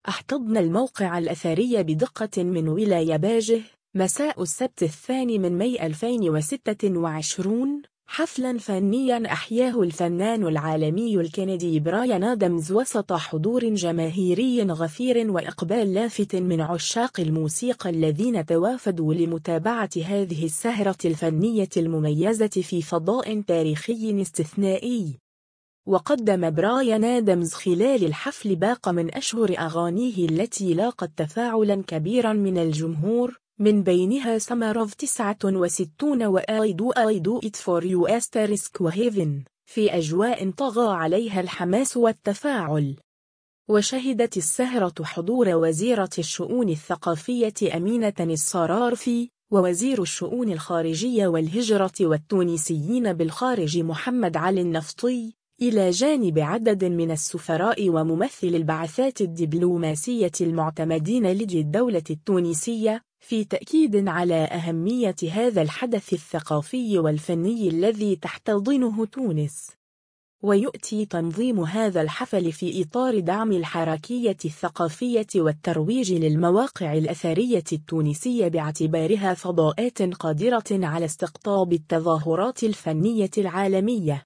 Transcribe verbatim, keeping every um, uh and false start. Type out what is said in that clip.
احتضن الموقع الأثري بدقة من ولاية باجه مساء السبت الثاني من ماي ألفين وستة وعشرين حفلاً فنياً أحياه الفنان العالمي الكندي برايان آدمز وسط حضور جماهيري غفير وإقبال لافت من عشاق الموسيقى الذين توافدوا لمتابعة هذه السهرة الفنية المميزة في فضاء تاريخي استثنائي. وقدم برايان آدمز خلال الحفل باقة من أشهر أغانيه التي لاقت تفاعلاً كبيراً من الجمهور، من بينها Summer of تسعة وستين و I do I do it for you asterisk وهيفن، في أجواء طغى عليها الحماس والتفاعل. وشهدت السهرة حضور وزيرة الشؤون الثقافية أمينة الصرارفي، ووزير الشؤون الخارجية والهجرة والتونسيين بالخارج محمد علي النفطي، إلى جانب عدد من السفراء وممثل البعثات الدبلوماسية المعتمدين لدى الدولة التونسية، في تأكيد على أهمية هذا الحدث الثقافي والفني الذي تحتضنه تونس. ويؤتي تنظيم هذا الحفل في إطار دعم الحركية الثقافية والترويج للمواقع الأثرية التونسية باعتبارها فضاءات قادرة على استقطاب التظاهرات الفنية العالمية.